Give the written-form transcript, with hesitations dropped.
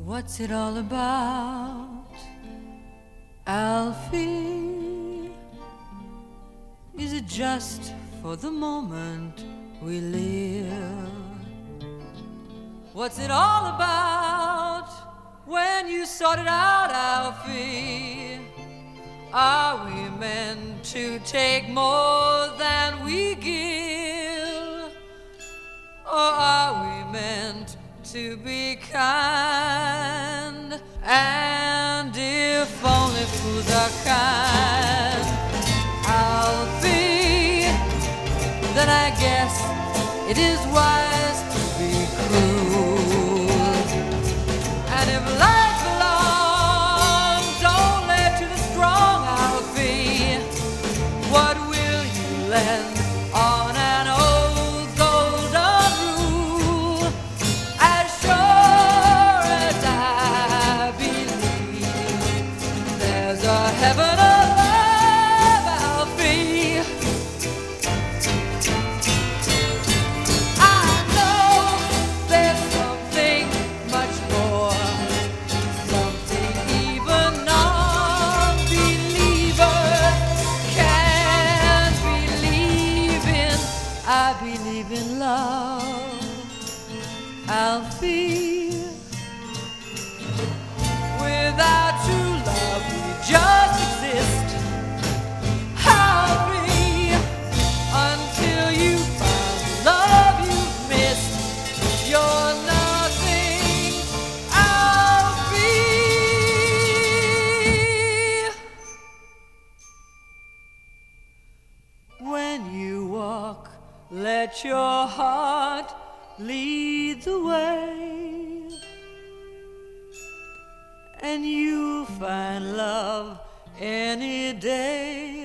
What's it all about, Alfie? Is it just for the moment we live? What's it all about when you sort it out, Alfie? Are we meant to take more than we give? Or are we meant to be kind? And if only fools are kind, Alfie, then I guess it is wise to be cruel. And if life belongs only to the strong, Alfie, what will you lend on an old golden rule? As sure as I believe there's a heaven above, Alfie, I know there's something much more, something even non-believers can't believe in. I believe in love, Alfie. Without true love, we just exist, Alfie, until you find love you've missed. You're nothing, Alfie. When you walk, let your heart lead the way, and you'll find love any day.